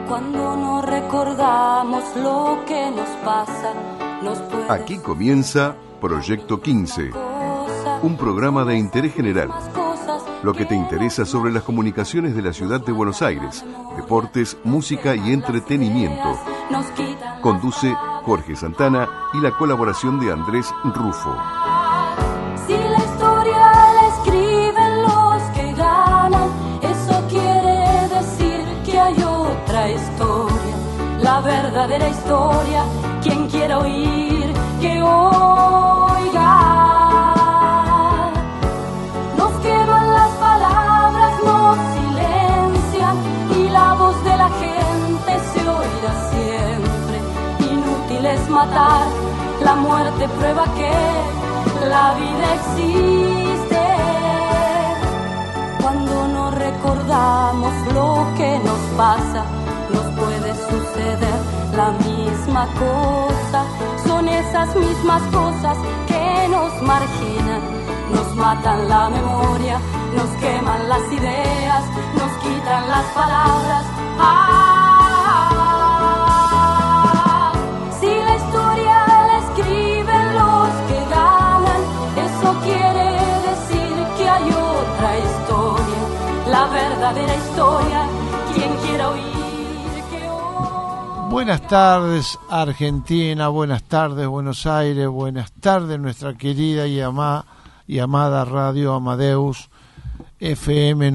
Cuando no recordamos lo que nos pasa, nos puede... Aquí comienza Proyecto 15, un programa de interés general. Lo que te interesa sobre las comunicaciones de la ciudad de Buenos Aires, deportes, música y entretenimiento. Conduce Jorge Santana y la colaboración de Andrés Rufo. Si la historia la escriben los que ganan, eso quiere decir que hay otra historia, la verdadera historia. Quien quiera oír, que oiga. Nos queman las palabras, nos silencian y la voz de la gente se oirá siempre. Inútil es matar, la muerte prueba que la vida existe. Cuando no recordamos lo que nos pasa, nos puede suceder la misma cosa. Son esas mismas cosas que nos marginan, nos matan la memoria, nos queman las ideas, nos quitan las palabras. Si la historia la escriben los que ganan, eso quiere decir que hay otra historia, la verdadera historia. Quien quiera oír. Buenas tardes Argentina, buenas tardes Buenos Aires, buenas tardes nuestra querida y amada Radio Amadeus FM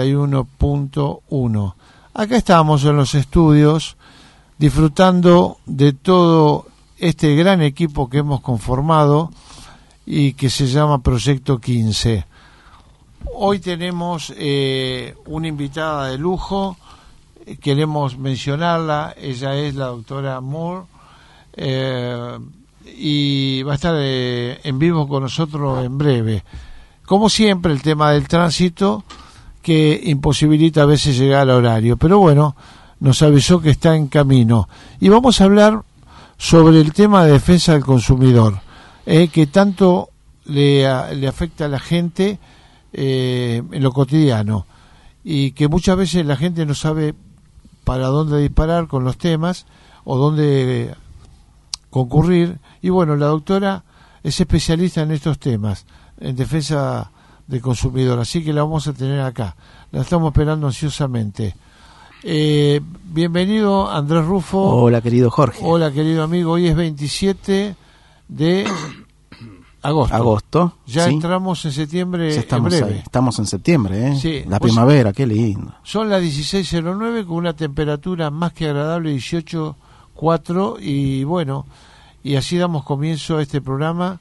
91.1. Acá estamos en los estudios disfrutando de todo este gran equipo que hemos conformado y que se llama Proyecto 15. Hoy tenemos una invitada de lujo. Queremos mencionarla, ella es la doctora Moore y va a estar en vivo con nosotros en breve. Como siempre, el tema del tránsito que imposibilita a veces llegar al horario, pero bueno, nos avisó que está en camino. Y vamos a hablar sobre el tema de defensa del consumidor, que tanto le afecta a la gente en lo cotidiano y que muchas veces la gente no sabe para dónde disparar con los temas o dónde concurrir. Y bueno, la doctora es especialista en estos temas, en defensa del consumidor, así que la vamos a tener acá. La estamos esperando ansiosamente. Bienvenido, Andrés Rufo. Hola, querido Jorge. Hola, querido amigo. Hoy es 27 de agosto. Ya ¿sí? Entramos en septiembre, estamos en breve. Ahí. Estamos en septiembre, ¿eh? Sí. La primavera, qué lindo. Son las 16:09 con una temperatura más que agradable, 18.4, y bueno, y así damos comienzo a este programa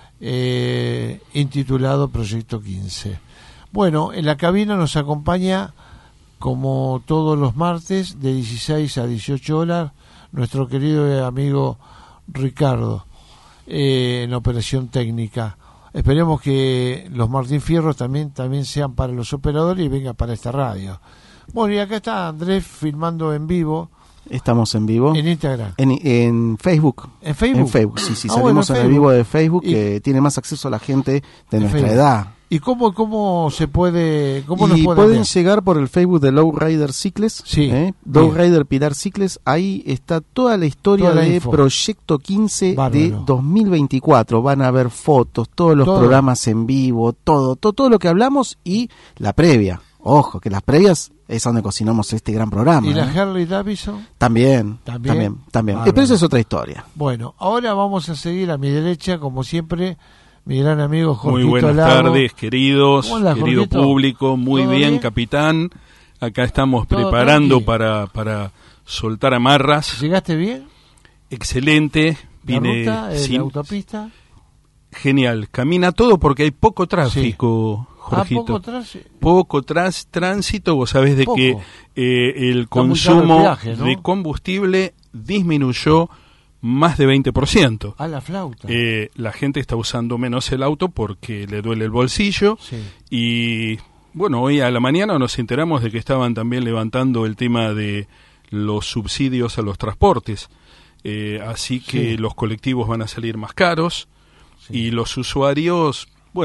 intitulado Proyecto 15. Bueno, en la cabina nos acompaña, como todos los martes, de 16 a 18 horas, nuestro querido amigo Ricardo, en operación técnica. Esperemos que los Martín Fierros también sean para los operadores y venga para esta radio. Bueno, y acá está Andrés filmando en vivo. Estamos en vivo. En Instagram. En Facebook. ¿En Facebook? En Facebook, sí. Salimos bueno, en el vivo de Facebook, que tiene más acceso a la gente de nuestra Facebook. edad. ¿Y cómo se puede, cómo nos y pueden pueden ver? llegar por el Facebook de Lowrider Cicles, Sí, Lowrider Pilar Cicles. Ahí está toda la historia Toda la de info. Proyecto 15 Bárbaro. de 2024. Van a ver fotos, todos los programas en vivo, todo lo que hablamos y la previa. Ojo, que las previas es donde cocinamos este gran programa. ¿Y la Harley Davidson? También. Pero Pero eso es otra historia. Bueno, ahora vamos a seguir a mi derecha, como siempre, mi gran amigo Jorgito Muy buenas Lago. tardes, queridos, Hola, querido Jorgito. público. Muy ¿Todo bien, bien? capitán. Acá estamos ¿Todo preparando tranqui? para soltar amarras. ¿Llegaste bien? Excelente. ¿La Vine ruta, sin- la autopista? Genial. Camina todo porque hay poco tráfico, Jorgito. Poco Tránsito. Vos sabés de Poco. que el Está muy caro el consumo peaje, ¿no? de combustible disminuyó más de 20%. A la flauta. La gente está usando menos el auto porque le duele el bolsillo. Sí. Y bueno, hoy a la mañana nos enteramos de que estaban también levantando el tema de los subsidios a los transportes. Así que Sí. los colectivos van a salir más caros. Sí. Y los usuarios, bueno,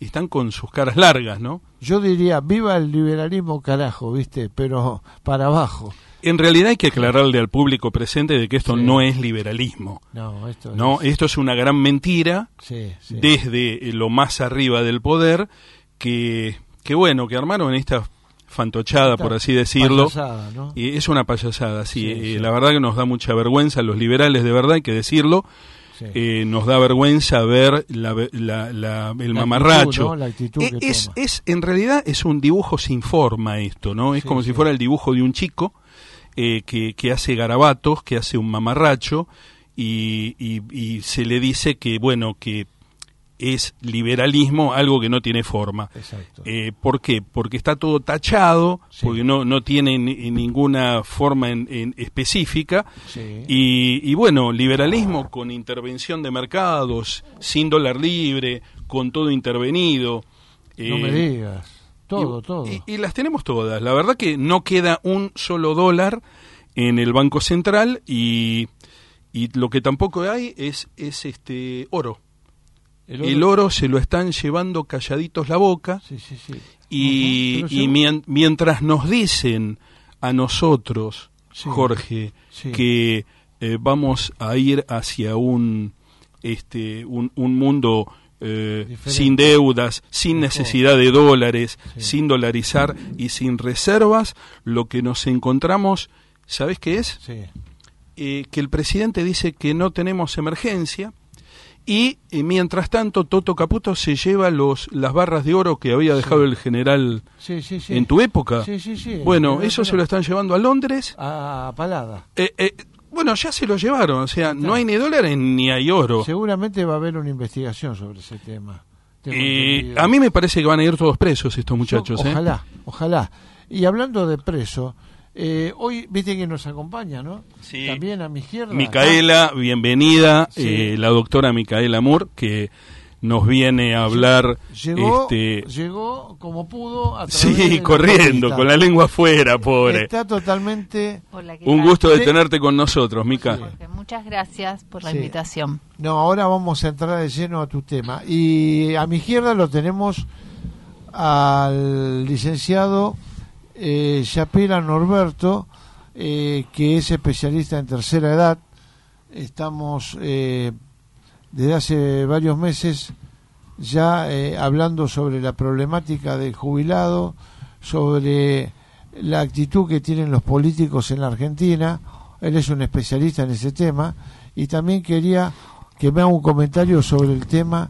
están con sus caras largas, ¿no? Yo diría, viva el liberalismo, carajo, ¿viste? Pero para abajo. En realidad hay que aclararle al público presente de que esto Sí. no es liberalismo. No, esto No, es... esto es una gran mentira Sí, sí. desde lo más arriba del poder que bueno, que armaron esta fantochada, por así decirlo. Payasada, ¿no? Y es una payasada, sí. Sí, sí. La verdad que nos da mucha vergüenza, los liberales, de verdad, hay que decirlo. Sí. Nos da vergüenza ver el mamarracho. Actitud, ¿no? La actitud que toma. En realidad es un dibujo sin forma esto, ¿no? Es Sí, como sí. si fuera el dibujo de un chico que hace garabatos, que hace un mamarracho y se le dice que, bueno, que es liberalismo, algo que no tiene forma. Exacto. ¿Por qué? Porque está todo tachado, Sí. porque no tiene ninguna forma en específica. Sí. Y bueno, liberalismo con intervención de mercados, sin dólar libre, con todo intervenido. No me digas. Todo. Y las tenemos todas. La verdad que no queda un solo dólar en el Banco Central y lo que tampoco hay es oro. El oro se lo están llevando calladitos la boca. Sí. Y Pero mientras nos dicen a nosotros, Sí. Jorge, Sí. que vamos a ir hacia un mundo sin deudas, sin Mejor. necesidad de dólares, Sí. sin dolarizar y sin reservas, lo que nos encontramos, ¿sabés qué es? Sí. Que el presidente dice que no tenemos emergencia. Y mientras tanto, Toto Caputo se lleva las barras de oro que había dejado el general Sí. en tu época. Sí. Bueno, Pero, eso se lo están llevando a Londres. a Palada. Bueno, ya se lo llevaron. O sea, no hay ni dólares ni hay oro. Seguramente va a haber una investigación sobre ese tema. Tengo entendido. A mí me parece que van a ir todos presos estos muchachos. Ojalá. Y hablando de preso, hoy viste que nos acompaña, ¿no? Sí. También a mi izquierda. Micaela, bienvenida. Sí. La doctora Micaela Moore, que nos viene a hablar. Llegó como pudo a través de Sí, la corriendo, cornita. con la lengua afuera, pobre. Está totalmente... Hola, ¿qué Un tal? gusto de Sí. tenerte con nosotros, Mica. Jorge, muchas gracias por la Sí. invitación. No, ahora vamos a entrar de lleno a tu tema. Y a mi izquierda lo tenemos al licenciado Chapela Norberto, que es especialista en tercera edad. Estamos desde hace varios meses ya hablando sobre la problemática del jubilado, sobre la actitud que tienen los políticos en la Argentina. Él es un especialista en ese tema y también quería que me haga un comentario sobre el tema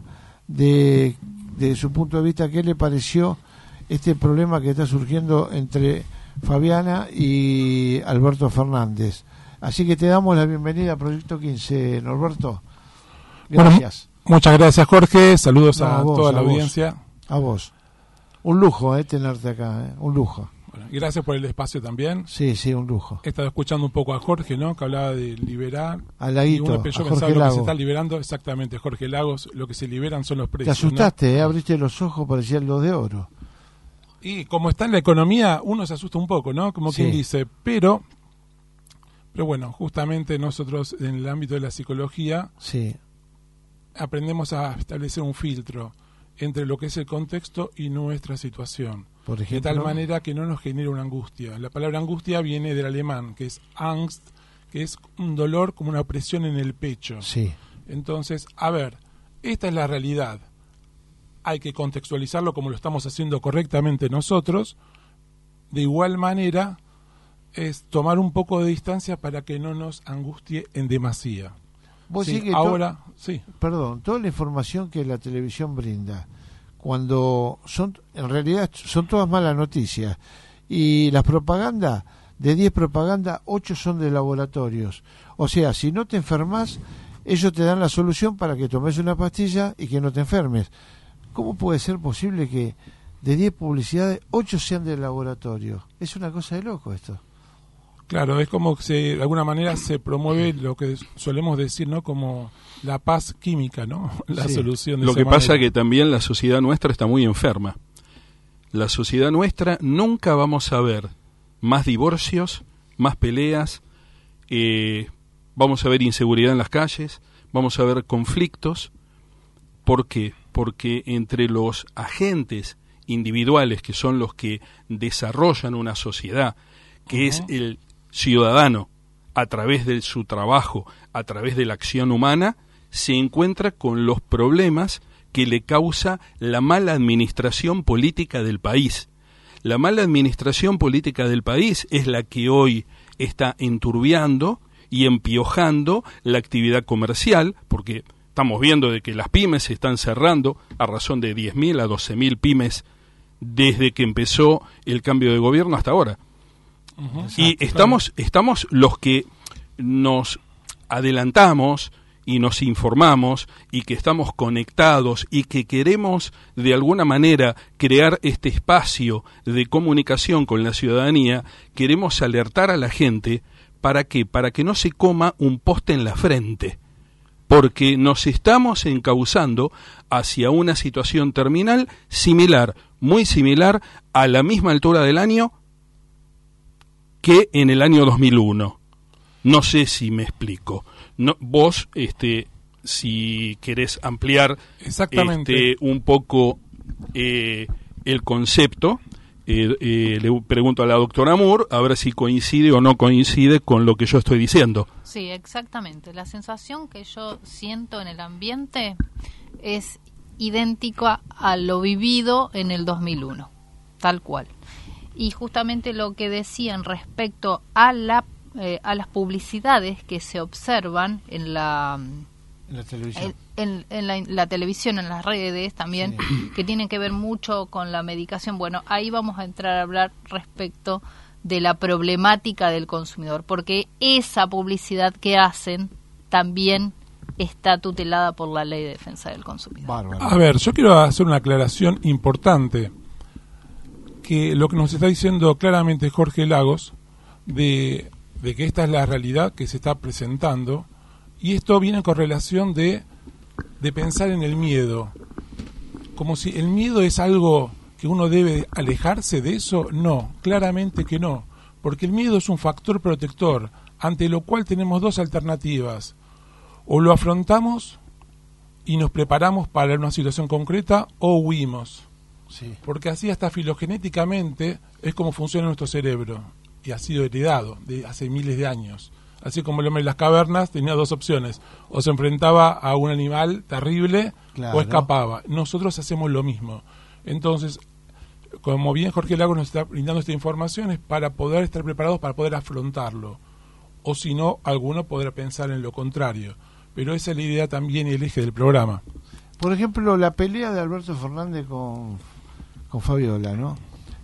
de su punto de vista, qué le pareció este problema que está surgiendo entre Fabiana y Alberto Fernández. Así que te damos la bienvenida a Proyecto 15, Norberto. Gracias. Bueno, muchas gracias, Jorge. Saludos No, a vos, toda la a vos. audiencia. A vos. Un lujo tenerte acá, un lujo. Bueno, y gracias por el espacio también. Sí, un lujo. He estado escuchando un poco a Jorge, ¿no? Que hablaba de liberar. A Y Laguito, yo a pensaba Jorge lo que se Lago. está liberando, exactamente, Jorge Lagos, lo que se liberan son los Te precios. asustaste, abriste los ojos, parecía el 2 de oro. Y como está en la economía, uno se asusta un poco, ¿no? Como Sí. quien dice, pero bueno, justamente nosotros en el ámbito de la psicología Sí, aprendemos a establecer un filtro entre lo que es el contexto y nuestra situación. por De ejemplo. tal manera que no nos genere una angustia. La palabra angustia viene del alemán, que es Angst, que es un dolor como una opresión en el pecho. Sí, Entonces, a ver, esta es la realidad. Hay que contextualizarlo como lo estamos haciendo correctamente nosotros. De igual manera, es tomar un poco de distancia para que no nos angustie en demasía. vos Sí, decís que ahora, sí. perdón, toda la información que la televisión brinda, cuando en realidad son todas malas noticias, y las propagandas, de 10 propagandas, 8 son de laboratorios. O sea, si no te enfermas, ellos te dan la solución para que tomes una pastilla y que no te enfermes. ¿Cómo puede ser posible que de 10 publicidades, 8 sean de laboratorio? Es una cosa de loco esto. Claro, es como que de alguna manera se promueve lo que solemos decir, ¿no? Como la paz química, ¿no? La Sí. solución de Lo esa que pasa manera. que también la sociedad nuestra está muy enferma. La sociedad nuestra nunca vamos a ver más divorcios, más peleas, vamos a ver inseguridad en las calles, vamos a ver conflictos. ¿Por qué? porque entre los agentes individuales, que son los que desarrollan una sociedad, que es el ciudadano, a través de su trabajo, a través de la acción humana, se encuentra con los problemas que le causa la mala administración política del país. La mala administración política del país es la que hoy está enturbiando y empiojando la actividad comercial, porque estamos viendo de que las pymes se están cerrando a razón de 10.000 a 12.000 pymes desde que empezó el cambio de gobierno hasta ahora. Y estamos los que nos adelantamos y nos informamos y que estamos conectados y que queremos de alguna manera crear este espacio de comunicación con la ciudadanía, queremos alertar a la gente para que no se coma un poste en la frente, porque nos estamos encauzando hacia una situación terminal similar, muy similar, a la misma altura del año que en el año 2001. No sé si me explico. No, vos, si querés ampliar un poco el concepto, le pregunto a la doctora Moore a ver si coincide o no coincide con lo que yo estoy diciendo. Sí, exactamente. La sensación que yo siento en el ambiente es idéntica a lo vivido en el 2001, tal cual. Y justamente lo que decían respecto a las publicidades que se observan en la televisión, en la televisión, en las redes también, sí, que tienen que ver mucho con la medicación. Bueno, ahí vamos a entrar a hablar respecto de la problemática del consumidor, porque esa publicidad que hacen también está tutelada por la Ley de Defensa del Consumidor. Bárbaro. A ver, yo quiero hacer una aclaración importante, que lo que nos está diciendo claramente Jorge Lagos, de que esta es la realidad que se está presentando, y esto viene con relación de pensar en el miedo, como si el miedo es algo que uno debe alejarse de eso. No, claramente que no, porque el miedo es un factor protector, ante lo cual tenemos dos alternativas: o lo afrontamos y nos preparamos para una situación concreta, o huimos. Sí. Porque así hasta filogenéticamente es como funciona nuestro cerebro, y ha sido heredado de hace miles de años. Así como el hombre de las cavernas tenía dos opciones: o se enfrentaba a un animal terrible, claro, o escapaba. Nosotros hacemos lo mismo. Entonces, como bien Jorge Lagos nos está brindando esta información, es para poder estar preparados para poder afrontarlo, o si no, alguno podrá pensar en lo contrario. Pero esa es la idea también y el eje del programa. Por ejemplo, la pelea de Alberto Fernández con Fabiola, ¿no?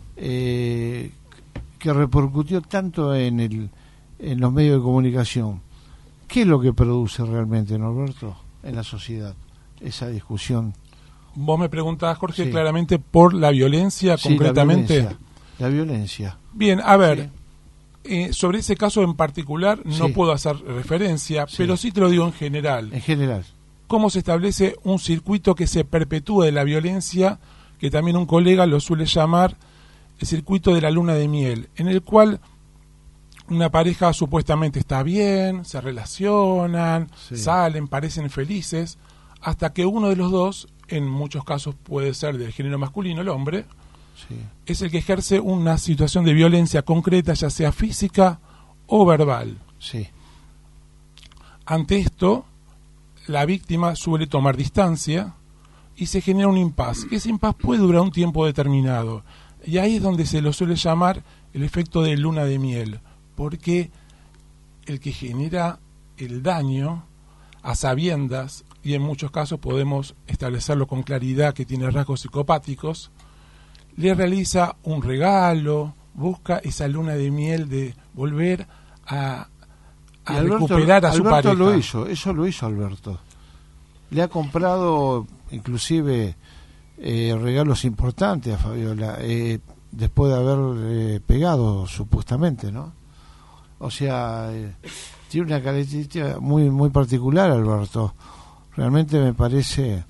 Que repercutió tanto en los medios de comunicación. ¿Qué es lo que produce realmente, ¿no, Alberto, en la sociedad, esa discusión? Vos me preguntás, Jorge, sí, claramente por la violencia, sí, concretamente. La violencia. Bien, a ver, sí, sobre ese caso en particular no sí puedo hacer referencia, sí, pero sí te lo digo en general. En general. ¿Cómo se establece un circuito que se perpetúa de la violencia, que también un colega lo suele llamar el circuito de la luna de miel, en el cual una pareja supuestamente está bien, se relacionan, sí, salen, parecen felices, hasta que uno de los dos, en muchos casos puede ser del género masculino, el hombre, sí, es el que ejerce una situación de violencia concreta, ya sea física o verbal. Sí. Ante esto, la víctima suele tomar distancia y se genera un impas. Ese impas puede durar un tiempo determinado, y ahí es donde se lo suele llamar el efecto de luna de miel, porque el que genera el daño a sabiendas, y en muchos casos podemos establecerlo con claridad que tiene rasgos psicopáticos, le realiza un regalo, busca esa luna de miel de volver a recuperar a su pareja. Alberto lo hizo, eso lo hizo Alberto. Le ha comprado inclusive regalos importantes a Fabiola, después de haber pegado supuestamente, ¿no? O sea, tiene una característica muy muy particular Alberto. Realmente me parece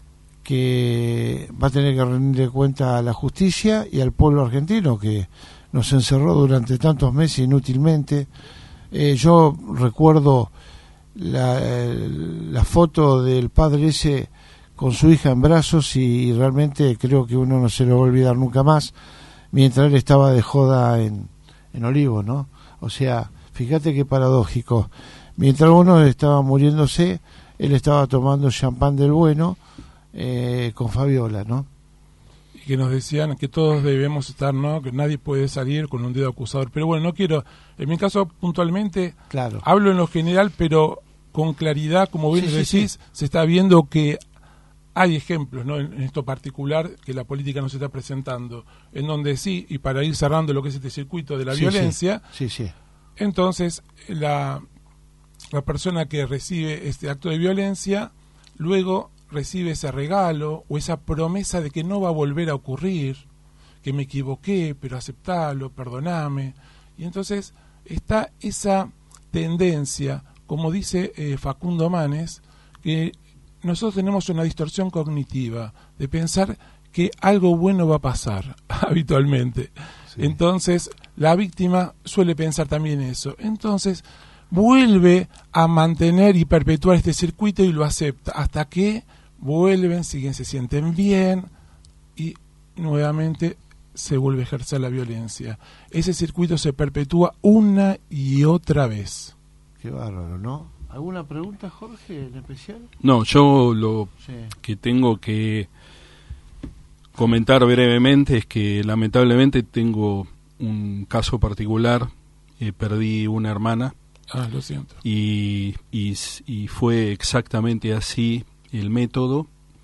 que va a tener que rendirle cuenta a la justicia y al pueblo argentino, que nos encerró durante tantos meses inútilmente. Yo recuerdo la foto del padre ese con su hija en brazos y realmente creo que uno no se lo va a olvidar nunca más, mientras él estaba de joda en Olivos, ¿no? O sea, fíjate qué paradójico. Mientras uno estaba muriéndose, él estaba tomando champán del bueno con Fabiola, ¿no? Y que nos decían que todos debemos estar, ¿no? Que nadie puede salir con un dedo acusador. Pero bueno, no quiero, en mi caso puntualmente, claro, hablo en lo general, pero con claridad, como bien decís, se está viendo que hay ejemplos, ¿no? En esto particular que la política nos está presentando, en donde sí, y para ir cerrando lo que es este circuito de la violencia, entonces la persona que recibe este acto de violencia luego recibe ese regalo o esa promesa de que no va a volver a ocurrir, que me equivoqué, pero aceptalo, perdoname. Y entonces está esa tendencia, como dice Facundo Manes, que nosotros tenemos una distorsión cognitiva de pensar que algo bueno va a pasar habitualmente. Sí. Entonces, la víctima suele pensar también eso. Entonces, vuelve a mantener y perpetuar este circuito y lo acepta hasta que vuelven, siguen, se sienten bien y nuevamente se vuelve a ejercer la violencia. Ese circuito se perpetúa una y otra vez. Qué bárbaro, ¿no? ¿Alguna pregunta, Jorge, en especial? No, yo lo que tengo que comentar brevemente es que lamentablemente tengo un caso particular. Perdí una hermana. Lo siento. Y fue exactamente así el método.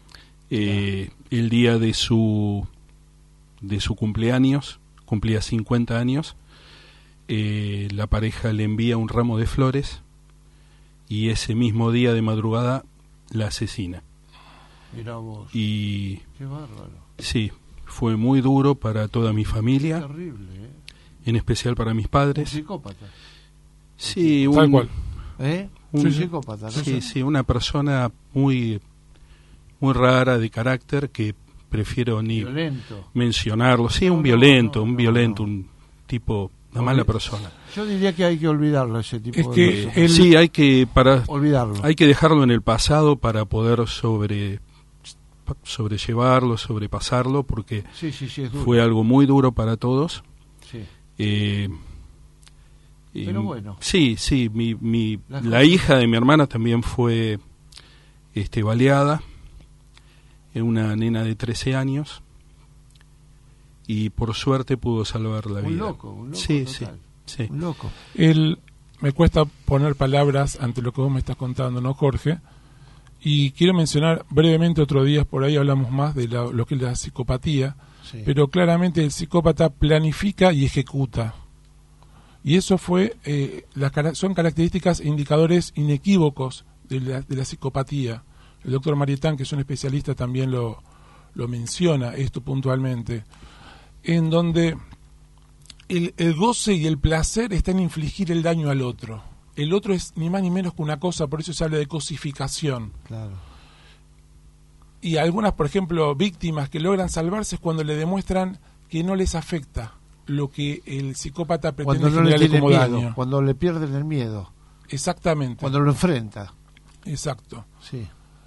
El día de su cumpleaños, cumplía 50 años, la pareja le envía un ramo de flores y ese mismo día de madrugada la asesina. Mirá vos. Y qué bárbaro. Sí, fue muy duro para toda mi familia. Qué terrible, en especial para mis padres. Un psicópata. Sí, tal cual. Un psicópata. Sí, una persona muy muy rara de carácter que prefiero ni mencionarlo. Sí, un violento, un tipo, una mala persona. Yo diría que hay que olvidarlo, ese tipo es que de sí, hay que olvidarlo. Hay que dejarlo en el pasado para poder sobrellevarlo, sobrepasarlo, porque fue algo muy duro para todos. Sí. Pero bueno. Sí, la hija de mi hermana también fue baleada, una nena de 13 años, y por suerte pudo salvar la vida. Un loco sí, total. Sí. Un loco. Me cuesta poner palabras ante lo que vos me estás contando, ¿no, Jorge? Y quiero mencionar brevemente, otro día por ahí hablamos más de lo que es la psicopatía, pero claramente el psicópata planifica y ejecuta. Y eso fue son características e indicadores inequívocos de la psicopatía. El doctor Marietán, que es un especialista, también lo menciona esto puntualmente, en donde el goce y el placer está en infligir el daño al otro. El otro es ni más ni menos que una cosa, por eso se habla de cosificación. Claro. Y algunas, por ejemplo, víctimas que logran salvarse es cuando le demuestran que no les afecta lo que el psicópata pretende generarle como daño. Cuando le pierden el miedo. Exactamente. Cuando lo enfrenta. Exacto. Sí.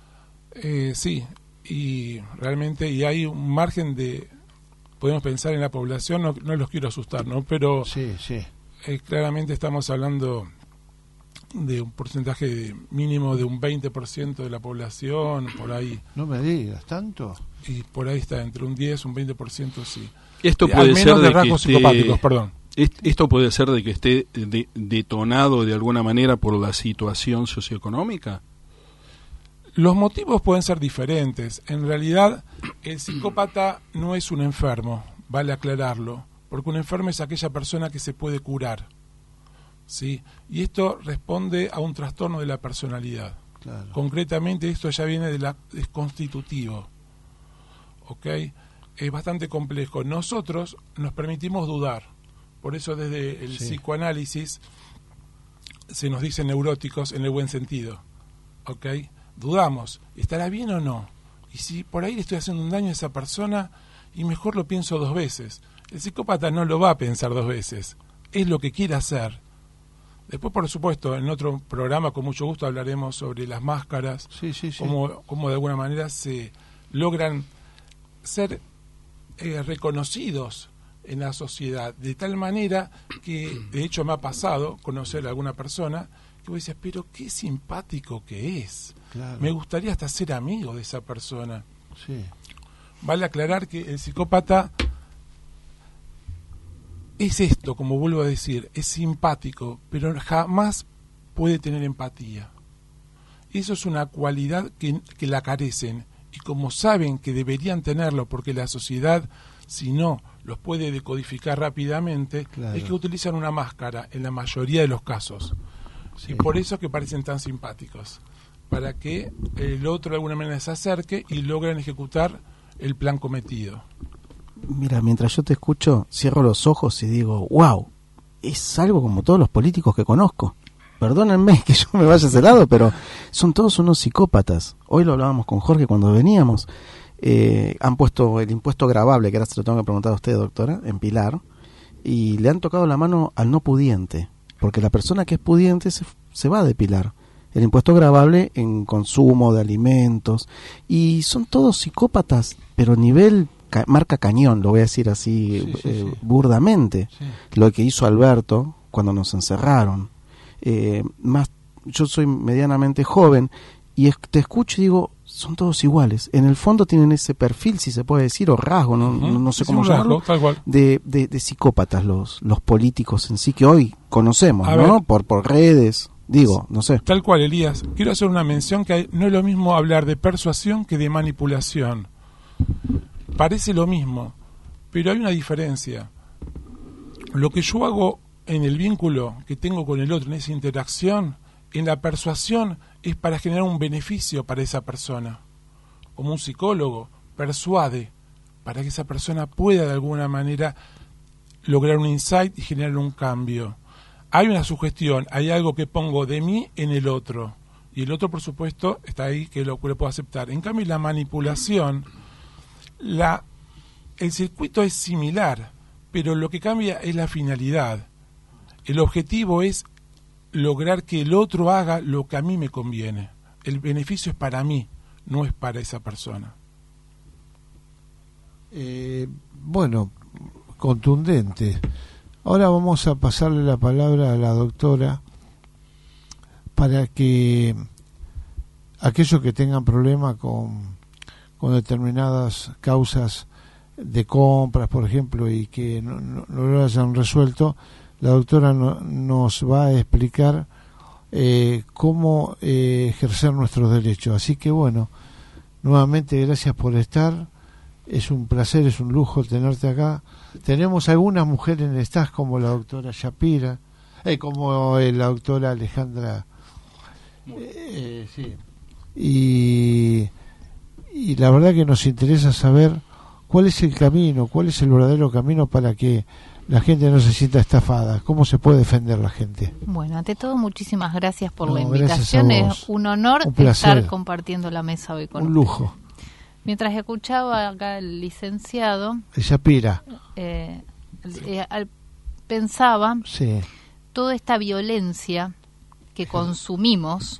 Sí, y realmente y hay un margen de, podemos pensar en la población, no los quiero asustar, ¿no? Pero claramente estamos hablando de un porcentaje mínimo de un 20% de la población, por ahí. No me digas, ¿tanto? Y por ahí está, entre un 10 y un 20%, sí. Esto puede ser de rasgos psicopáticos, perdón. Esto puede ser de que esté detonado de alguna manera por la situación socioeconómica. Los motivos pueden ser diferentes. En realidad, el psicópata no es un enfermo, vale aclararlo, porque un enfermo es aquella persona que se puede curar, ¿sí? Y esto responde a un trastorno de la personalidad. Claro. Concretamente, esto ya viene es constitutivo, ¿ok? Es bastante complejo. Nosotros nos permitimos dudar, por eso desde el psicoanálisis se nos dice neuróticos en el buen sentido, ¿ok? Dudamos, ¿estará bien o no? Y si por ahí le estoy haciendo un daño a esa persona, y mejor lo pienso 2 veces. El psicópata no lo va a pensar 2 veces, es lo que quiere hacer. Después, por supuesto, en otro programa con mucho gusto hablaremos sobre las máscaras, cómo de alguna manera se logran ser reconocidos en la sociedad, de tal manera que, de hecho, me ha pasado conocer a alguna persona que vos dices, pero qué simpático que es. Claro. Me gustaría hasta ser amigo de esa persona. Sí. Vale aclarar que el psicópata es esto, como vuelvo a decir, es simpático, pero jamás puede tener empatía. Eso es una cualidad que la carecen, y como saben que deberían tenerlo, porque la sociedad, si no, los puede decodificar rápidamente, claro, es que utilizan una máscara en la mayoría de los casos. Sí. Y por eso que parecen tan simpáticos, para que el otro de alguna manera se acerque y logren ejecutar el plan cometido. Mira, mientras yo te escucho, cierro los ojos y digo, wow, es algo como todos los políticos que conozco. Perdónenme que yo me vaya a ese lado, pero son todos unos psicópatas. Hoy lo hablábamos con Jorge cuando veníamos. Han puesto el impuesto gravable, que ahora se lo tengo que preguntar a usted, doctora, en Pilar, y le han tocado la mano al no pudiente, porque la persona que es pudiente se va de Pilar. El impuesto gravable en consumo de alimentos, y son todos psicópatas, pero nivel marca cañón, lo voy a decir así, burdamente. Sí. Lo que hizo Alberto cuando nos encerraron. Yo soy medianamente joven y te escucho y digo, son todos iguales. En el fondo tienen ese perfil, si se puede decir, o rasgo, no sé cómo llamarlo, de psicópatas los políticos en sí que hoy conocemos, ¿no? Por redes. Digo, no sé. Tal cual, Elías. Quiero hacer una mención que no es lo mismo hablar de persuasión que de manipulación. Parece lo mismo, pero hay una diferencia. Lo que yo hago en el vínculo que tengo con el otro, en esa interacción, en la persuasión, es para generar un beneficio para esa persona. Como un psicólogo persuade para que esa persona pueda de alguna manera lograr un insight y generar un cambio. Hay una sugestión, hay algo que pongo de mí en el otro, y el otro, por supuesto, está ahí que lo puedo aceptar. En cambio, la manipulación, el circuito es similar, pero lo que cambia es la finalidad. El objetivo es lograr que el otro haga lo que a mí me conviene. El beneficio es para mí, no es para esa persona. Bueno, contundente. Ahora vamos a pasarle la palabra a la doctora para que aquellos que tengan problemas con determinadas causas de compras, por ejemplo, y que no lo hayan resuelto, la doctora nos va a explicar cómo ejercer nuestros derechos. Así que bueno, nuevamente gracias por estar. Es un placer, es un lujo tenerte acá. Tenemos algunas mujeres en el staff como la doctora Shapira, como la doctora Alejandra, sí. Y la verdad que nos interesa saber cuál es el camino, cuál es el verdadero camino para que la gente no se sienta estafada. ¿Cómo se puede defender la gente? Bueno, ante todo, muchísimas gracias por la invitación. Es un honor estar compartiendo la mesa hoy con ustedes. Un lujo. Mientras escuchaba acá al licenciado, Shapira, pensaba toda esta violencia que consumimos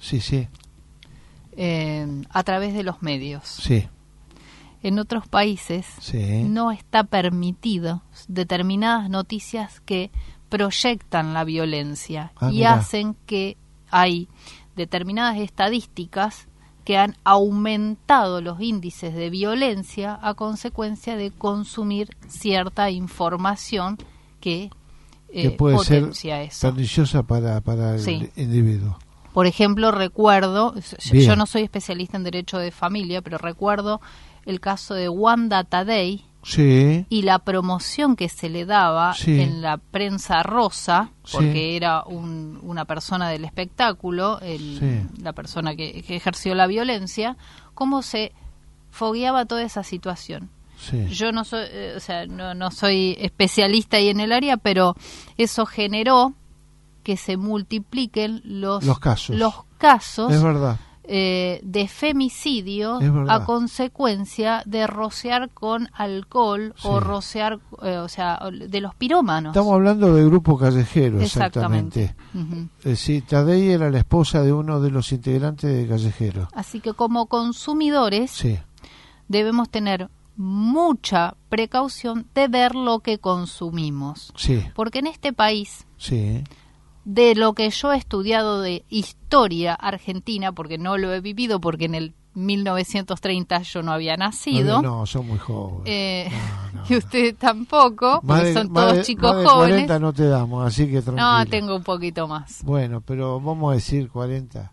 a través de los medios. Sí. En otros países no está permitido determinadas noticias que proyectan la violencia y hacen que hay determinadas estadísticas que han aumentado los índices de violencia a consecuencia de consumir cierta información que puede potencia ser eso. Perniciosa para el individuo. Por ejemplo, recuerdo, yo no soy especialista en derecho de familia, pero recuerdo el caso de Wanda Tadei y la promoción que se le daba en la prensa rosa, porque era una persona del espectáculo, la persona que ejerció la violencia, cómo se fogueaba toda esa situación. Yo no soy, no soy especialista ahí en el área, pero eso generó que se multipliquen los casos es verdad. de femicidios a consecuencia de rociar con alcohol o rociar, de los pirómanos. Estamos hablando de grupo callejero, exactamente. Sí, Tadei era la esposa de uno de los integrantes de Callejero. Así que como consumidores debemos tener mucha precaución de ver lo que consumimos. Porque en este país, de lo que yo he estudiado de historia argentina, porque no lo he vivido, porque en el 1930 yo no había nacido. No, son muy jóvenes. Y ustedes tampoco, porque son todos chicos más de jóvenes. 40 no te damos, así que tranquilo. No, tengo un poquito más. Bueno, pero vamos a decir 40.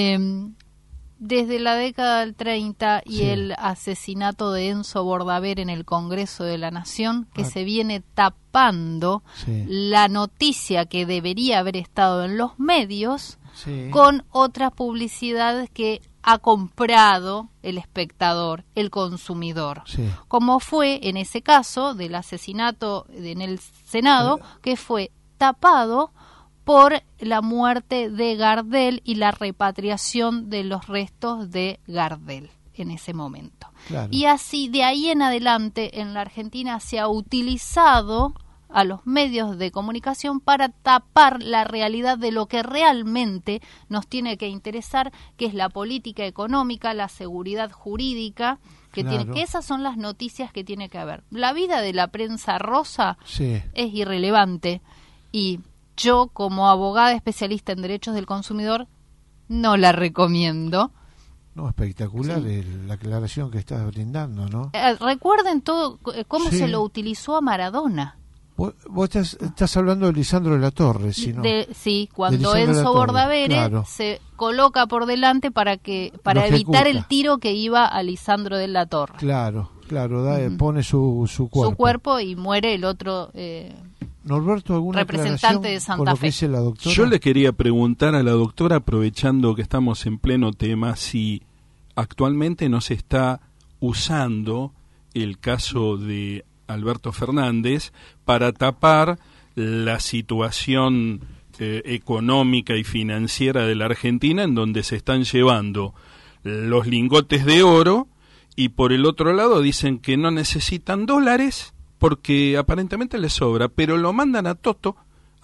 Desde la década del 30 y el asesinato de Enzo Bordaber en el Congreso de la Nación, que se viene tapando la noticia que debería haber estado en los medios con otras publicidades que ha comprado el espectador, el consumidor. Como fue en ese caso del asesinato en el Senado, que fue tapado por la muerte de Gardel y la repatriación de los restos de Gardel en ese momento. Y así, de ahí en adelante, en la Argentina se ha utilizado a los medios de comunicación para tapar la realidad de lo que realmente nos tiene que interesar, que es la política económica, la seguridad jurídica, que esas son las noticias que tiene que haber. La vida de la prensa rosa es irrelevante y yo, como abogada especialista en derechos del consumidor, no la recomiendo. No, espectacular la aclaración que estás brindando, ¿no? Recuerden todo cómo se lo utilizó a Maradona. Vos estás hablando de Lisandro de la Torre, ¿no? Cuando Enzo Bordaber se coloca por delante para evitar el tiro que iba a Lisandro de la Torre. Claro, pone su cuerpo. Su cuerpo y muere el otro Norberto, ¿alguna representante de Santa Fe? Dice la doctora? Yo le quería preguntar a la doctora, aprovechando que estamos en pleno tema, si actualmente no se está usando el caso de Alberto Fernández para tapar la situación económica y financiera de la Argentina, en donde se están llevando los lingotes de oro y por el otro lado dicen que no necesitan dólares porque aparentemente les sobra, pero lo mandan a Toto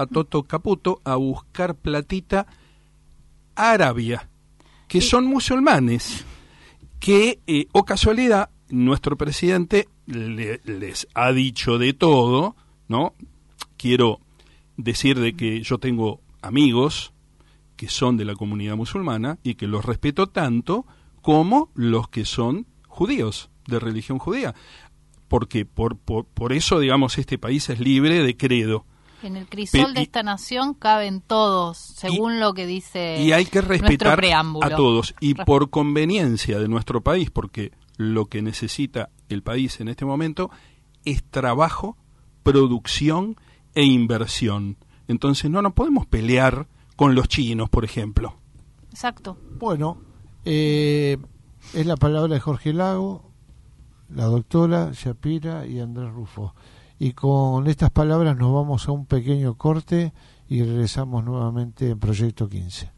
Caputo a buscar platita a Arabia, que son musulmanes, que, o casualidad, nuestro presidente les ha dicho de todo, ¿no? Quiero decir de que yo tengo amigos que son de la comunidad musulmana y que los respeto tanto como los que son judíos, de religión judía. Porque por eso, digamos, este país es libre de credo. En el crisol de esta nación caben todos, según lo que dice y hay que respetar preámbulo. A todos. Y por conveniencia de nuestro país, porque lo que necesita el país en este momento es trabajo, producción e inversión. Entonces no nos podemos pelear con los chinos, por ejemplo. Exacto. Bueno, es la palabra de Jorge Lago, la doctora Shapira y Andrés Rufo. Y con estas palabras nos vamos a un pequeño corte y regresamos nuevamente en Proyecto 15.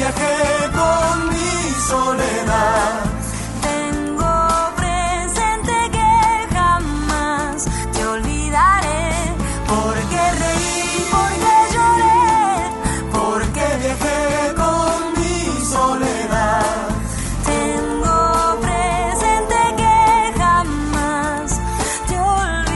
viajé con mi soledad. Tengo presente que jamás te olvidaré, porque reí, porque lloré, porque viajé con mi soledad. tengo presente que jamás te olvidaré.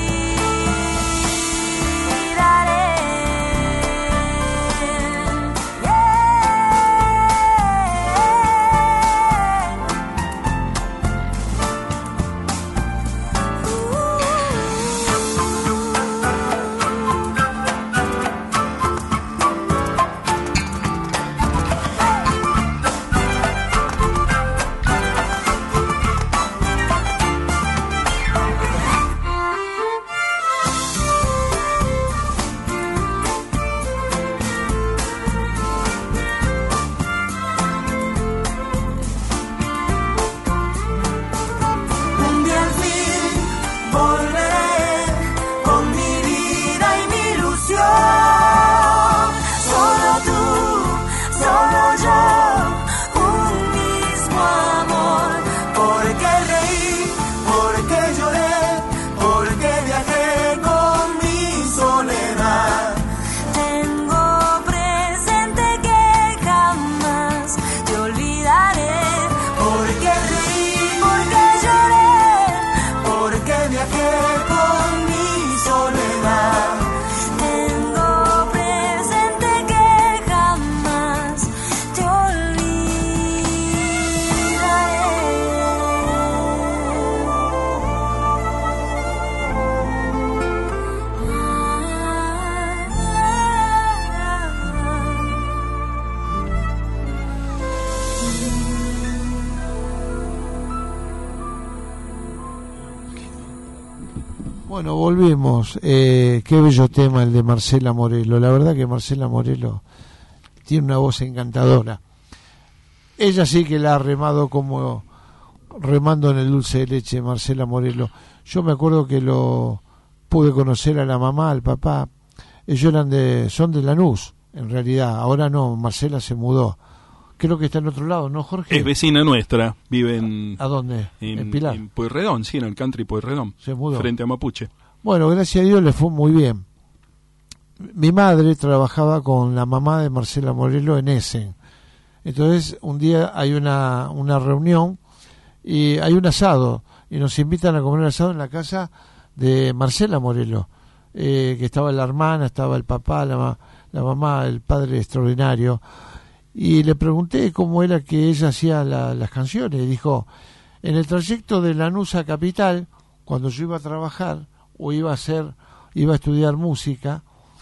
Un día al fin volveré con mi vida y mi ilusión. Solo tú, solo yo, un mismo amor. Porque reí, porque lloré, porque viajé con mi soledad. Tengo presente que jamás te olvidaré, Porque reí, porque lloré, porque viajé con mi soledad. tengo presente que jamás te Bueno, volvimos. Qué bello tema el de Marcela Morelo. La verdad que Marcela Morelo tiene una voz encantadora. Ella sí que la ha remado como remando en el dulce de leche, Marcela Morelo. Yo me acuerdo que lo pude conocer a la mamá, al papá. Ellos son de Lanús, en realidad. Ahora no, Marcela se mudó. Creo que está en otro lado, ¿no, Jorge? Es vecina nuestra, vive en... ¿A dónde? ¿En Pilar? En Pueyrredón, sí, en el country Pueyrredón. Se mudó. Frente a Mapuche. Bueno, gracias a Dios le fue muy bien. Mi madre trabajaba con la mamá de Marcela Morelo en Essen. Entonces, un día hay una reunión y hay un asado. Y nos invitan a comer asado en la casa de Marcela Morelo. Que estaba la hermana, estaba el papá, la mamá, el padre extraordinario. Y le pregunté cómo era que ella hacía las canciones. Y dijo, en el trayecto de Lanús a Capital, cuando yo iba a trabajar o iba a estudiar música,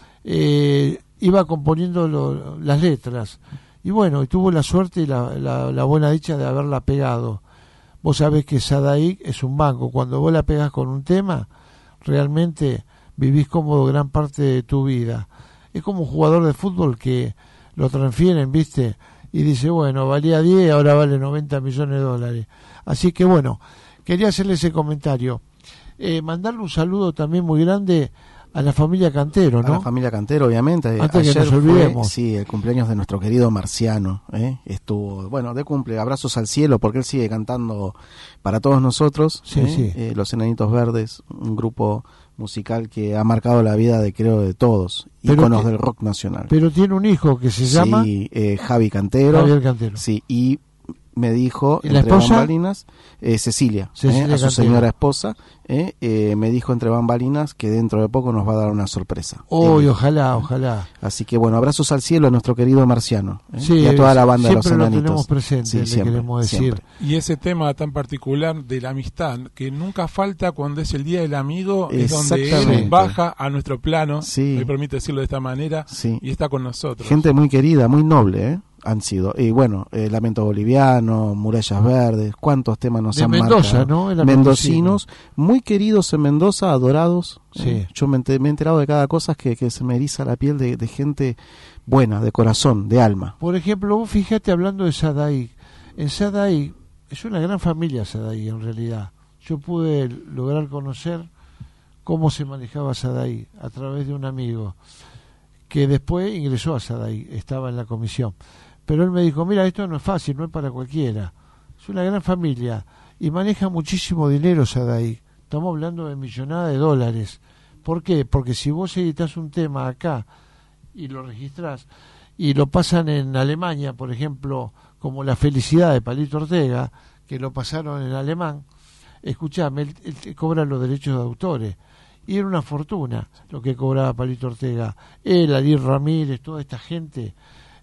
iba componiendo las letras. Y bueno, y tuvo la suerte y la buena dicha de haberla pegado. Vos sabés que Sadaik es un banco. Cuando vos la pegás con un tema, realmente vivís cómodo gran parte de tu vida. Es como un jugador de fútbol que lo transfieren, ¿viste? Y dice, bueno, valía 10, ahora vale 90 millones de dólares. Así que bueno, quería hacerle ese comentario. Mandarle un saludo también muy grande a la familia Cantero, ¿no? A la familia Cantero, obviamente. Antes Ayer que nos olvidemos. sí, el cumpleaños de nuestro querido Marciano. Estuvo, bueno, de cumple, abrazos al cielo, porque él sigue cantando para todos nosotros. Sí, sí. Los Enanitos Verdes, un grupo musical que ha marcado la vida de todos, íconos del rock nacional. Pero tiene un hijo que se llama... Sí, Javi Cantero. Javier Cantero. Sí, y me dijo, ¿Y la entre esposa? bambalinas, Cecilia, a su Cantero. señora esposa, me dijo entre bambalinas que dentro de poco nos va a dar una sorpresa. Ojalá. Así que bueno, abrazos al cielo a nuestro querido Marciano, Sí, y a toda la banda de los siempre lo Enanitos. tenemos presente, Sí, le siempre, queremos decir. siempre. Y ese tema tan particular de la amistad, que nunca falta cuando es el Día del Amigo, es donde él Exactamente. baja a nuestro plano, Sí. me permite decirlo de esta manera, Sí. y está con nosotros. Gente muy querida, muy noble, han sido. Y bueno, Lamento Boliviano, Murallas Verdes, cuántos temas nos De han Mendoza, marcado. ¿no? Era Mendocinos, muy queridos en Mendoza, adorados. Sí. Yo me he enterado de cada cosa que se me eriza la piel de gente buena, de corazón, de alma. Por ejemplo, vos fíjate hablando de Sadaik. En Sadaik, es una gran familia Sadaik en realidad. Yo pude lograr conocer cómo se manejaba Sadaik a través de un amigo que después ingresó a Sadaik, estaba en la comisión. Pero él me dijo, mira, esto no es fácil, no es para cualquiera. Es una gran familia y maneja muchísimo dinero Sadaic. Estamos hablando de millonadas de dólares. ¿Por qué? Porque si vos editás un tema acá y lo registrás y lo pasan en Alemania, por ejemplo, como La Felicidad de Palito Ortega, que lo pasaron en alemán, escuchame, él te cobra los derechos de autores. Y era una fortuna lo que cobraba Palito Ortega. Él, Ariel Ramírez, toda esta gente,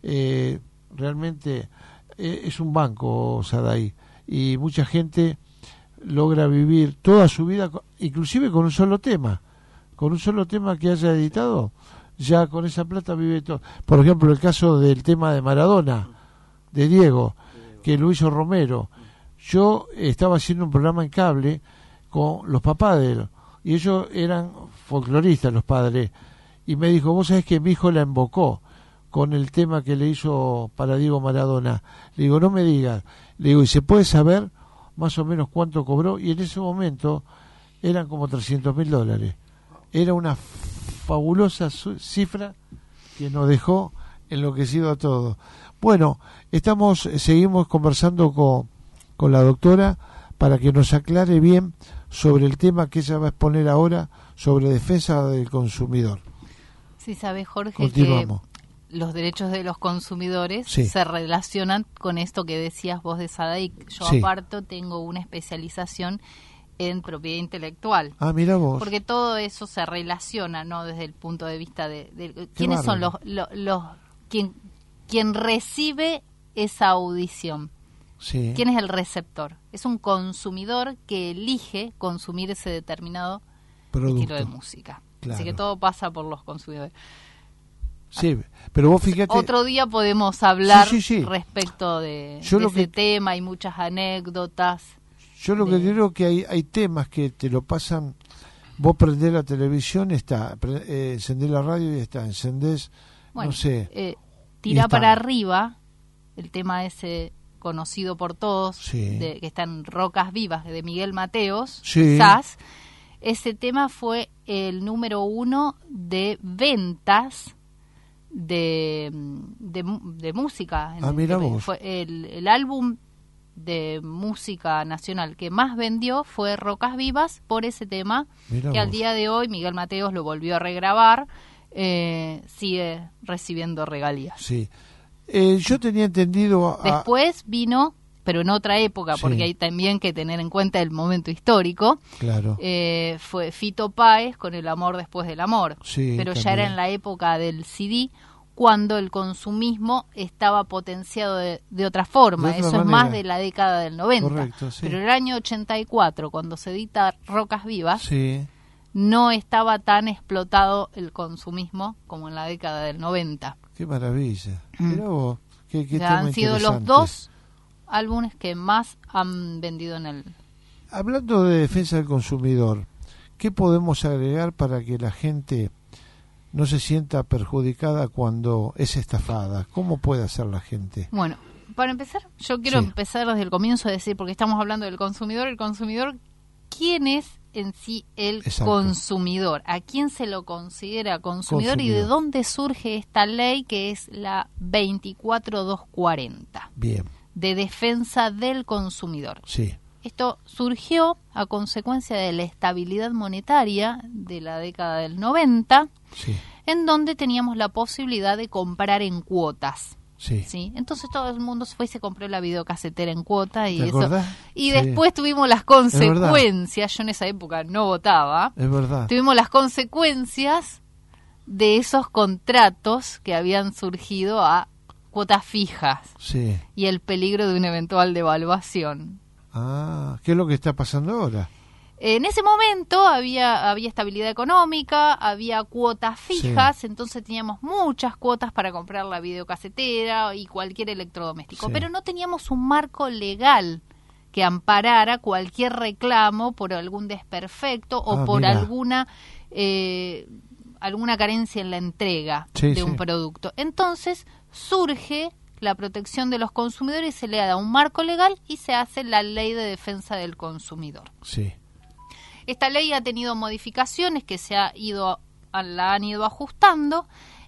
realmente es un banco, Sadaic. Y mucha gente logra vivir toda su vida, inclusive con un solo tema. Con un solo tema que haya editado, ya con esa plata vive todo. Por ejemplo, el caso del tema de Maradona, de Diego, que lo hizo Romero. Yo estaba haciendo un programa en cable con los papás de él, y ellos eran folcloristas, los padres, y me dijo, vos sabés que mi hijo la embocó con el tema que le hizo para Diego Maradona. Le digo, no me digas. Le digo, ¿y se puede saber más o menos cuánto cobró? Y en ese momento eran como $300.000. Era una fabulosa cifra que nos dejó enloquecido a todos. Bueno, seguimos conversando con la doctora para que nos aclare bien sobre el tema que ella va a exponer ahora sobre defensa del consumidor. Sí, sabe Jorge Continuamos. Que los derechos de los consumidores Sí. se relacionan con esto que decías vos de Sadaic. Yo Sí. aparte tengo una especialización en propiedad intelectual. Ah, mira vos. Porque todo eso se relaciona, ¿no? Desde el punto de vista de quiénes son los quien recibe esa audición. Sí. ¿Quién es el receptor? Es un consumidor que elige consumir ese determinado estilo de música. Claro. Así que todo pasa por los consumidores. Sí, pero vos fíjate... Otro día podemos hablar Sí. respecto de Yo ese tema. Hay muchas anécdotas. Yo lo que creo que hay temas que te lo pasan, vos prendés la televisión, encendés la radio y está, encendés, Bueno, no sé. Tira está. para arriba, el tema ese conocido por todos, Sí. que está en Rocas Vivas, de Miguel Mateos, Sí. Sass. Ese tema fue el número 1 de ventas de música. Ah, mira vos. Fue el álbum de música nacional que más vendió fue Rocas Vivas por ese tema, Mirá que al vos. día de hoy Miguel Mateos lo volvió a regrabar, sigue recibiendo regalías. Sí. Yo tenía entendido... Después vino, pero en otra época, Sí. porque hay también que tener en cuenta el momento histórico, Claro. fue Fito Páez con El amor después del amor, Sí, pero ya también. era en la época del CD, cuando el consumismo estaba potenciado de otra forma. De otra Eso es manera. más de la década del 90. Correcto, sí. Pero el año 84, cuando se edita Rocas Vivas, Sí. no estaba tan explotado el consumismo como en la década del 90. Qué maravilla. Mirá vos. Qué Ya tema han sido los interesante. 2 álbumes que más han vendido en el... Hablando de defensa del consumidor, ¿qué podemos agregar para que la gente no se sienta perjudicada cuando es estafada? ¿Cómo puede hacer la gente? Bueno, para empezar, yo quiero Sí. empezar desde el comienzo a decir, porque estamos hablando del consumidor, ¿quién es en sí el Exacto. consumidor? ¿A quién se lo considera consumidor y de dónde surge esta ley que es la 24240 Bien, de defensa del consumidor? sí, Esto surgió a consecuencia de la estabilidad monetaria de la década del 90, sí, en donde teníamos la posibilidad de comprar en cuotas. sí. ¿Sí? Entonces todo el mundo se fue y se compró la videocasetera en cuota y ¿Te eso. acordás? Y Sí. después tuvimos las consecuencias. Yo en esa época no votaba. Es verdad. Tuvimos las consecuencias de esos contratos que habían surgido a cuotas fijas Sí. y el peligro de una eventual devaluación. Ah, ¿qué es lo que está pasando ahora? En ese momento había estabilidad económica, había cuotas fijas, entonces teníamos muchas cuotas para comprar la videocasetera y cualquier electrodoméstico, Sí. pero no teníamos un marco legal que amparara cualquier reclamo por algún desperfecto o por mira. alguna carencia en la entrega Sí, de un sí. producto. Entonces surge la protección de los consumidores, se le da un marco legal y se hace la Ley de Defensa del Consumidor. Sí, Esta ley ha tenido modificaciones que la han ido ajustando.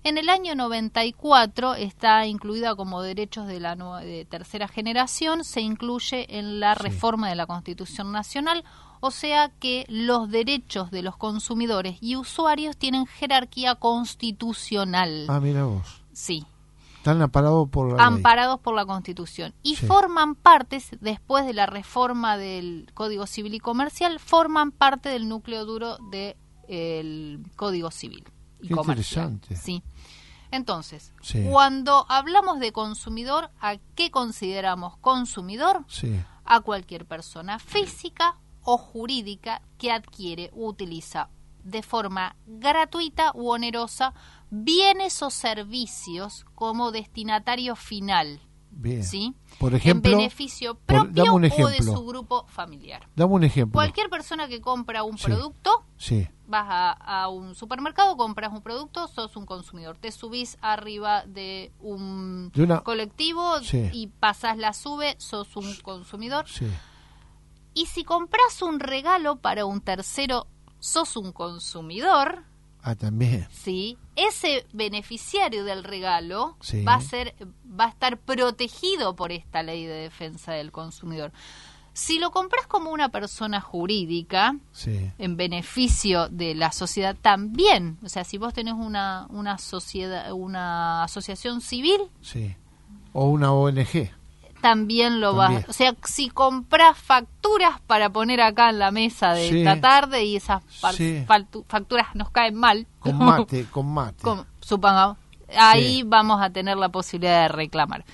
En el año 94 está incluida como derechos de tercera generación, se incluye en la reforma de la Constitución Nacional, o sea que los derechos de los consumidores y usuarios tienen jerarquía constitucional. Ah, mira vos. Sí. Están amparados por la ley. Amparados por la Constitución. Y forman parte, después de la reforma del Código Civil y Comercial, forman parte del núcleo duro del Código Civil y Qué Comercial. interesante. Sí. Entonces, cuando hablamos de consumidor, ¿a qué consideramos consumidor? Sí. A cualquier persona física o jurídica que adquiere u utiliza de forma gratuita u onerosa bienes o servicios como destinatario final. Bien. ¿Sí? Por ejemplo, en beneficio propio dame un o ejemplo. de su grupo familiar. Dame un ejemplo. Cualquier persona que compra un producto, vas a un supermercado, compras un producto, sos un consumidor. Te subís arriba de un colectivo y pasás la sube, sos un consumidor. Y si compras un regalo para un tercero, sos un consumidor. Ah, también. Sí, ese beneficiario del regalo va a estar protegido por esta ley de defensa del consumidor. Si lo compras como una persona jurídica, en beneficio de la sociedad también, o sea, si vos tenés una sociedad, una asociación civil, o una ONG, también lo vas, o sea, si compras facturas para poner acá en la mesa de esta tarde y esas facturas nos caen mal, con mate, supongamos, ahí vamos a tener la posibilidad de reclamar.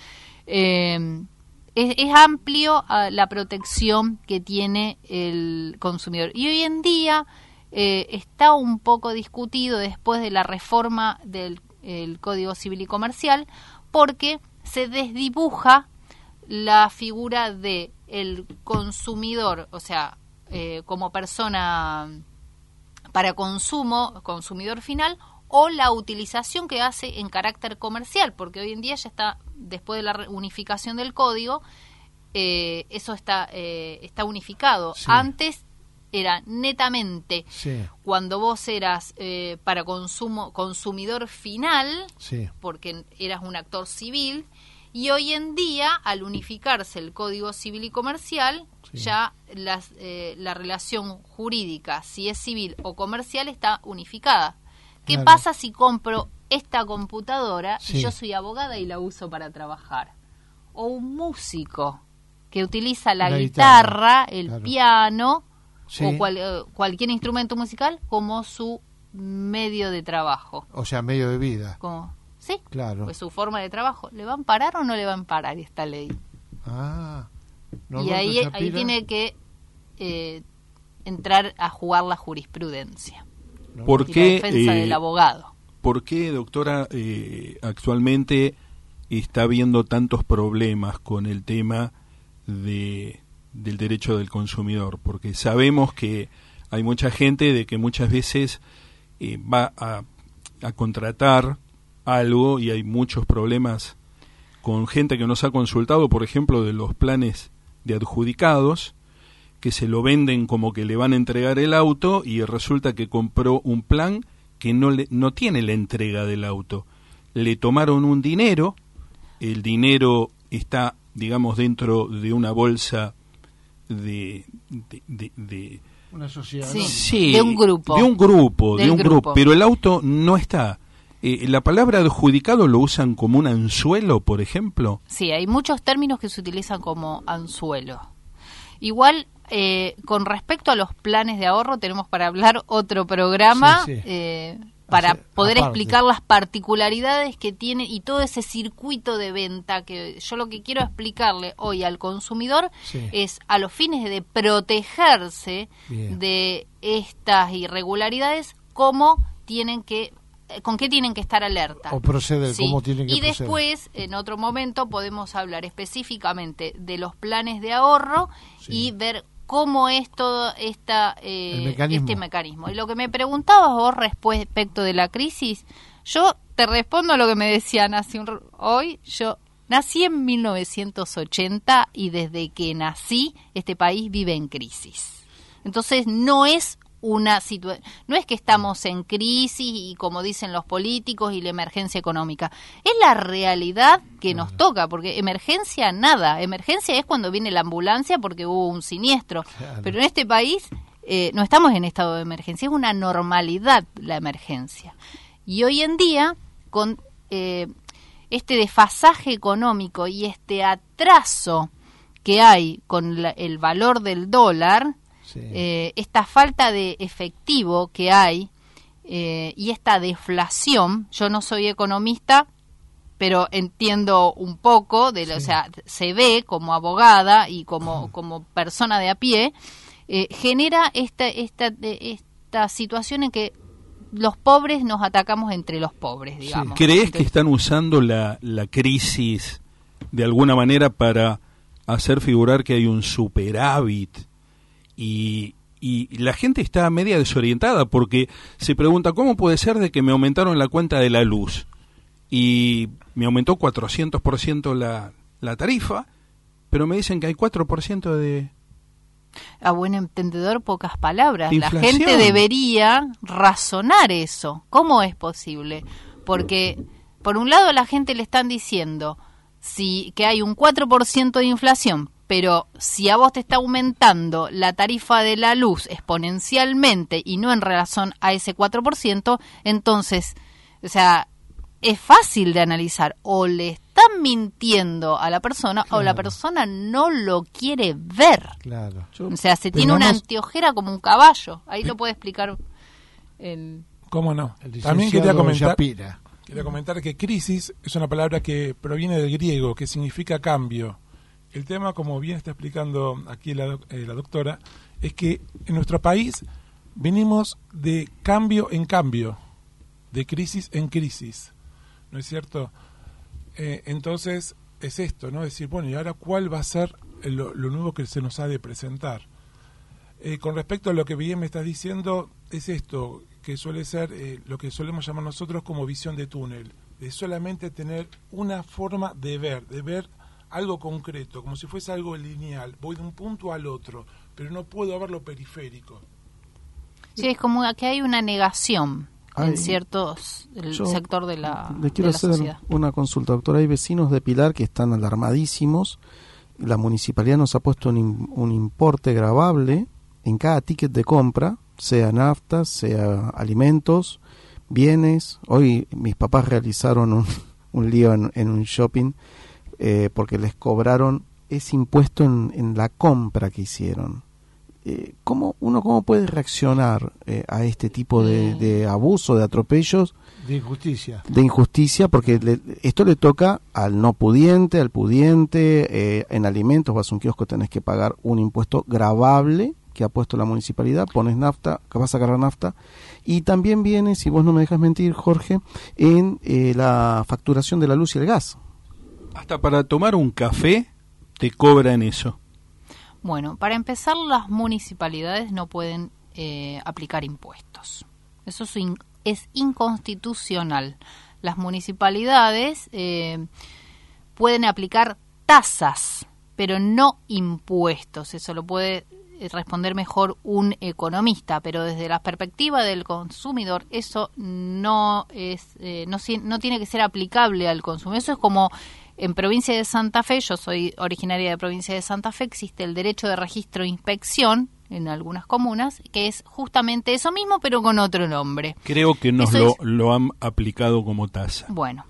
Es amplio la protección que tiene el consumidor y hoy en día está un poco discutido después de la reforma del Código Civil y Comercial, porque se desdibuja la figura de el consumidor, o sea, como persona para consumo, consumidor final, o la utilización que hace en carácter comercial, porque hoy en día ya está, después de la unificación del código, eso está unificado. Antes era netamente cuando vos eras para consumidor final, porque eras un actor civil. Y hoy en día, al unificarse el Código Civil y Comercial, ya la relación jurídica, si es civil o comercial, está unificada. ¿Qué pasa si compro esta computadora y yo soy abogada y la uso para trabajar? O un músico que utiliza la guitarra, el piano o cualquier instrumento musical como su medio de trabajo. O sea, medio de vida. Sí, pues su forma de trabajo. ¿Le van a parar o no le van a parar esta ley? Y ahí tiene que entrar a jugar la jurisprudencia. ¿Por qué, y la defensa del abogado? ¿Por qué, doctora, actualmente está habiendo tantos problemas con el tema del derecho del consumidor? Porque sabemos que hay mucha gente de que muchas veces va a contratar algo y hay muchos problemas con gente que nos ha consultado, por ejemplo, de los planes de adjudicados, que se lo venden como que le van a entregar el auto y resulta que compró un plan que no tiene la entrega del auto. Le tomaron un dinero, el dinero está, digamos, dentro de una bolsa de una sociedad, de un grupo, pero el auto no está. ¿La palabra adjudicado lo usan como un anzuelo, por ejemplo? Sí, hay muchos términos que se utilizan como anzuelo. Igual, con respecto a los planes de ahorro, tenemos para hablar otro programa para poder explicar las particularidades que tiene y todo ese circuito de venta, que yo lo que quiero explicarle hoy al consumidor es, a los fines de protegerse de estas irregularidades, con qué tienen que estar alerta. O proceder, cómo tienen que proceder. Y después, en otro momento, podemos hablar específicamente de los planes de ahorro y ver cómo es todo este mecanismo. Y lo que me preguntabas vos respecto de la crisis, yo te respondo a lo que me decían hoy. Yo nací en 1980 y desde que nací, este país vive en crisis. Entonces, no es una situación, no es que estamos en crisis y como dicen los políticos y la emergencia económica, es la realidad que nos toca, porque emergencia nada, emergencia es cuando viene la ambulancia porque hubo un siniestro, pero en este país no estamos en estado de emergencia, es una normalidad la emergencia. Y hoy en día, con este desfasaje económico y este atraso que hay con el valor del dólar, sí, esta falta de efectivo que hay y esta deflación, yo no soy economista, pero entiendo un poco, sí, o sea, se ve como abogada y como persona de a pie, genera esta situación en que los pobres nos atacamos entre los pobres, digamos. Sí. ¿Crees que están usando la crisis de alguna manera para hacer figurar que hay un superávit y la gente está media desorientada porque se pregunta cómo puede ser de que me aumentaron la cuenta de la luz y me aumentó 400% la tarifa, pero me dicen que hay 4% de... A buen entendedor, pocas palabras. La gente debería razonar eso. ¿Cómo es posible? Porque, por un lado, a la gente le están diciendo que hay un 4% de inflación, pero si a vos te está aumentando la tarifa de la luz exponencialmente y no en relación a ese 4%, entonces, o sea, es fácil de analizar. O le están mintiendo a la persona, claro, o la persona no lo quiere ver. Claro. O sea, se tiene una anteojera como un caballo. Ahí lo puede explicar el... ¿Cómo no? También quería comentar que crisis es una palabra que proviene del griego, que significa cambio. El tema, como bien está explicando aquí la doctora, es que en nuestro país venimos de cambio en cambio, de crisis en crisis, ¿no es cierto? Entonces es esto, ¿no? Es decir, bueno, ¿y ahora cuál va a ser lo nuevo que se nos ha de presentar? Con respecto a lo que bien me estás diciendo, es esto, que suele ser lo que solemos llamar nosotros como visión de túnel, de solamente tener una forma de ver algo concreto, como si fuese algo lineal, voy de un punto al otro, pero no puedo ver lo periférico. Sí, es como que hay una negación en ciertos sector de la le quiero hacer sociedad. Una consulta, doctora. Hay vecinos de Pilar que están alarmadísimos. La municipalidad nos ha puesto un importe gravable en cada ticket de compra, sea nafta, sea alimentos, bienes. Hoy mis papás realizaron un lío en un shopping porque les cobraron ese impuesto en la compra que hicieron. ¿Cómo puede reaccionar a este tipo de abuso, de atropellos? De injusticia. De injusticia, porque esto le toca al no pudiente, al pudiente. En alimentos, vas a un kiosco, tenés que pagar un impuesto gravable que ha puesto la municipalidad, pones nafta, vas a cargar nafta. Y también viene, si vos no me dejas mentir, Jorge, en la facturación de la luz y el gas. Hasta para tomar un café te cobran eso. Bueno, para empezar, las municipalidades no pueden aplicar impuestos. Eso es inconstitucional. Las municipalidades pueden aplicar tasas, pero no impuestos. Eso lo puede responder mejor un economista, pero desde la perspectiva del consumidor eso no tiene que ser aplicable al consumo. Eso es como en provincia de Santa Fe, yo soy originaria de provincia de Santa Fe, existe el derecho de registro e inspección en algunas comunas, que es justamente eso mismo, pero con otro nombre. Creo que nos lo han aplicado como tasa. Bueno.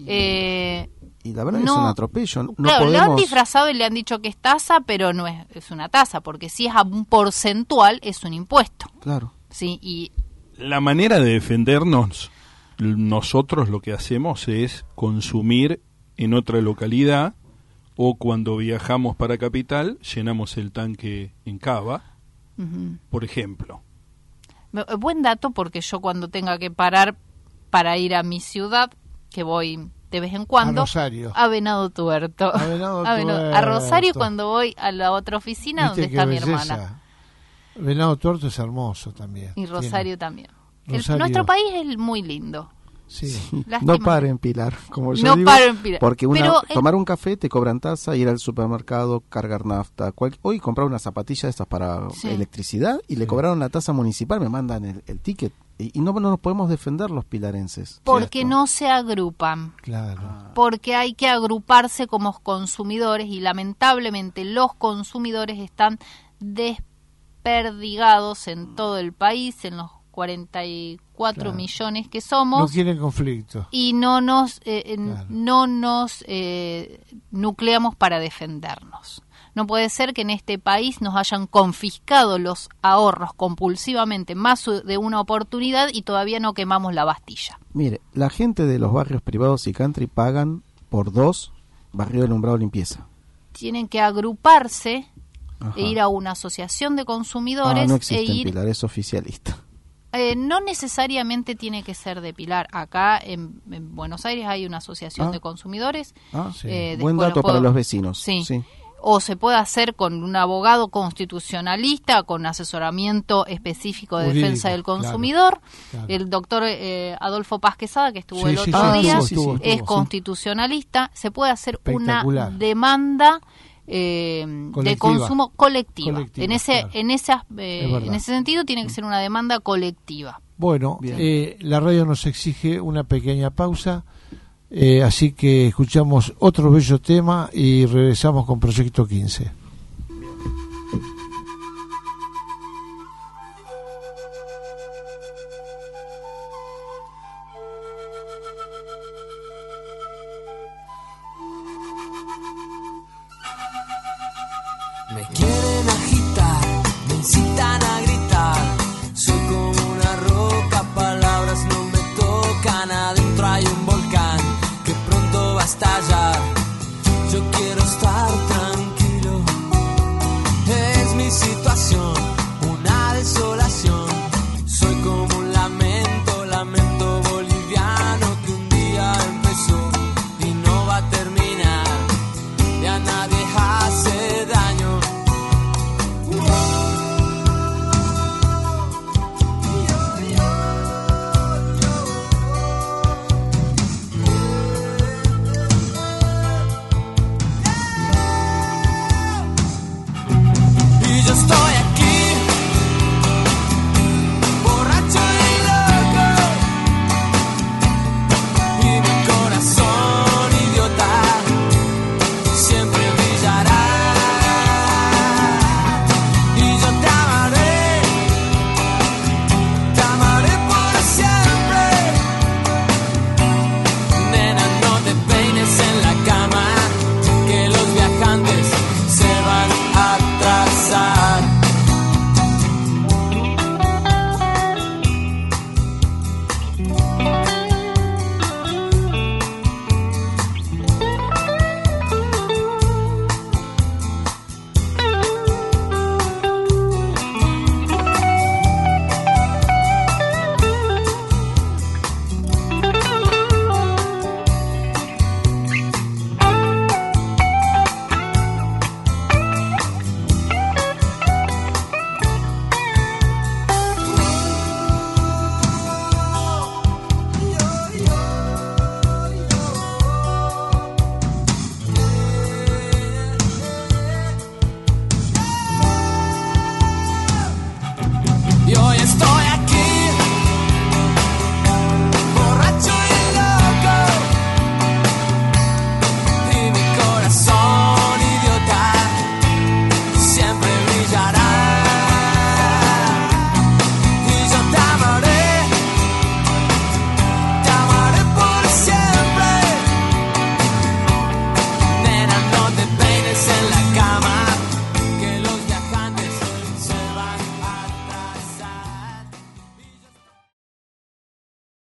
Y la verdad es un atropello. No claro, podemos... lo han disfrazado y le han dicho que es tasa, pero no es una tasa, porque si es a un porcentual, es un impuesto. Claro. Sí, y la manera de defendernos, nosotros lo que hacemos es consumir en otra localidad, o cuando viajamos para capital, llenamos el tanque en Cava, por ejemplo. Buen dato, porque yo cuando tenga que parar para ir a mi ciudad, que voy de vez en cuando, a Venado Tuerto. A Rosario, cuando voy a la otra oficina donde está mi hermana. Venado Tuerto es hermoso también. Y Rosario también. Nuestro país es muy lindo. Sí. Lástima. No paren, Pilar, como yo No digo, paren, Pilar. porque Pero tomar un café te cobran tasa, ir al supermercado, cargar nafta, hoy comprar una zapatilla de estas para Sí. electricidad y le cobraron la tasa municipal, me mandan el ticket y no nos podemos defender los pilarenses. porque ¿cierto? no se agrupan. Claro. Porque hay que agruparse como consumidores y lamentablemente los consumidores están desperdigados en todo el país, en los 44 Claro. millones que No somos, quieren conflicto. y no nos Claro. no nos nucleamos para defendernos. No puede ser que en este país nos hayan confiscado los ahorros compulsivamente más de una oportunidad y todavía no quemamos la Bastilla. Mire, la gente de los barrios privados y country pagan por 2 barrio del Umbrado limpieza. Tienen que agruparse Ajá. e ir a una asociación de consumidores No existe e ir. Pilar, es oficialista. No necesariamente tiene que ser de Pilar. Acá en Buenos Aires hay una asociación de consumidores. Sí. Buen después dato para los vecinos. Sí. Sí. O se puede hacer con un abogado constitucionalista, con asesoramiento específico de Jurídico, defensa del consumidor. claro. El doctor Adolfo Paz Quesada, que estuvo Sí, el sí, otro sí, día, estuvo, es sí. constitucionalista. Se puede hacer una Espectacular. demanda de Colectiva. consumo colectiva. Colectiva, En ese claro. Es verdad. en ese sentido tiene que ser una demanda colectiva. Bueno, Bien. la radio nos exige una pequeña pausa, así que escuchamos otro bello tema y regresamos con Proyecto 15. Me quieren agitar, me incitan a gritar. Soy como una roca, palabras no me tocan. Adentro hay un volcán que pronto va a estallar. Yo quiero estar tranquilo.